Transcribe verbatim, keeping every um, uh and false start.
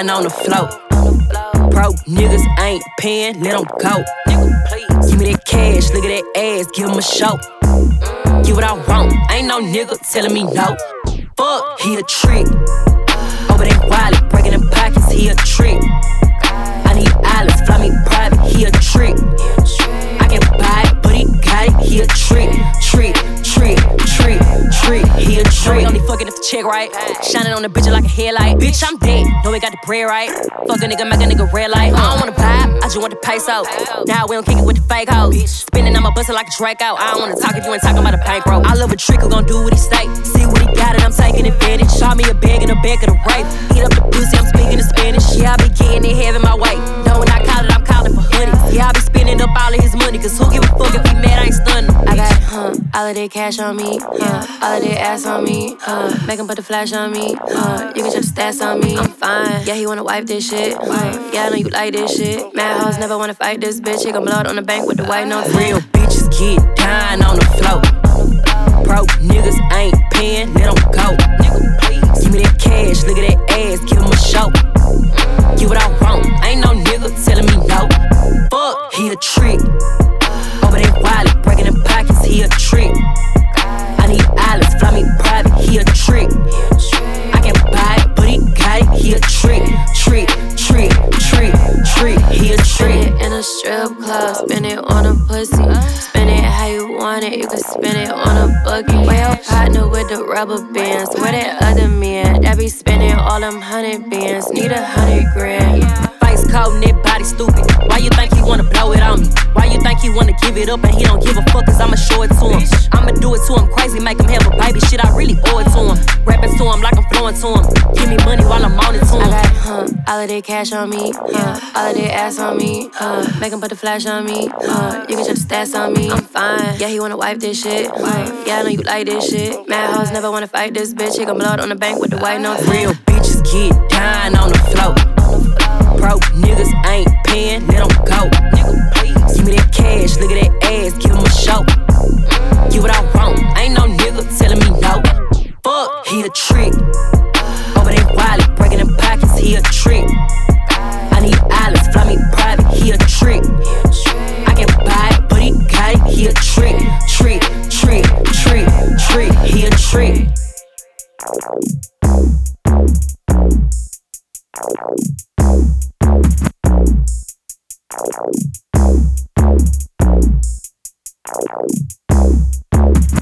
dying on the floor. Broke niggas ain't paying, let them go. Give me that cash, look at that ass, give him a show. Get what I want, ain't no nigga telling me no. Fuck, he a trick. Over that wallet, breaking them pockets, he a trick. I need islands, fly me private, he a trick. I can buy it, but he got it, he a trick. Trick, trick, trick, trick, he a trick. Only fucking if the check right. Shining on the bitch like a headlight. Bitch, I'm dead, know we got the bread right. Fuck a nigga, make a nigga red light. I don't wanna vibe, I just want the peso. Now we don't kick it with the fake hoes. Spinning on my bustin' like a Draco. I don't wanna talk if you ain't talking about a bankroll. I love a trick who gon' do what he say. See what he got and I'm taking advantage. Shot me a bag in the back of the rape. Eat up the pussy, I'm speaking in Spanish. Yeah, I be getting it, having my way. No, when I call it, I'm calling for honeys. Yeah, I be spending up all of his money. Cause who give a fuck if he mad, I ain't stunning. I got, huh, all of that cash on me, huh, all of that ass on me, huh, make him put the flash on me, huh, you can check the stats on me, I'm fine, yeah, he wanna wipe this shit, huh, yeah, I know you like this shit, mad hoes never wanna fight this bitch, he gon' blow it on the bank with the white no teeth. Real bitches get dying on the floor, broke niggas ain't paying, let them go, give me that cash, look at that ass, give him a show, get what I want, ain't no nigga telling me no, fuck, he a trick. Over that wallet, breaking them pockets, he a trick. I need islands, fly me private, he a trick. I can buy it, but he got it, he a trick. Trick, trick, trick, trick, he a trick. In a strip club, spin it on a pussy. Spin it how you want it, you can spin it on a buggy. Where your partner with the rubber bands? Where that other man that be spending all them hundred bands? Need a hundred grand. Face cold and that body stupid. Why you think he wanna blow it on me? Why you think he wanna give it up and he don't give a fuck? Cause I'ma show it to him. I'ma do it to him crazy, make him have a baby. Shit, I really owe it to him. Rapping to him like I'm flowing to him. Give me money while I'm on it to him. I got, huh, all of that cash on me, huh, all of that ass on me, huh, make him put the flash on me, huh, you can check the stats on me, I'm fine, yeah, he wanna wipe this shit, huh, yeah, I know you like this shit, mad hoes never wanna fight this bitch, he gon' blow it on the bank with the white no teeth. Real bitches get dying on the floor. Broke niggas ain't paying, let them go. Give me that cash, look at that ass, give him a show. Get what I want, ain't no nigga telling me no. Fuck, he a trick. Over that wallet, breaking them pockets, he a trick. I need islands, fly me private, he a trick. I can buy it, but he got it, he a trick. Trick, trick, trick, trick, he a trick. Thank you.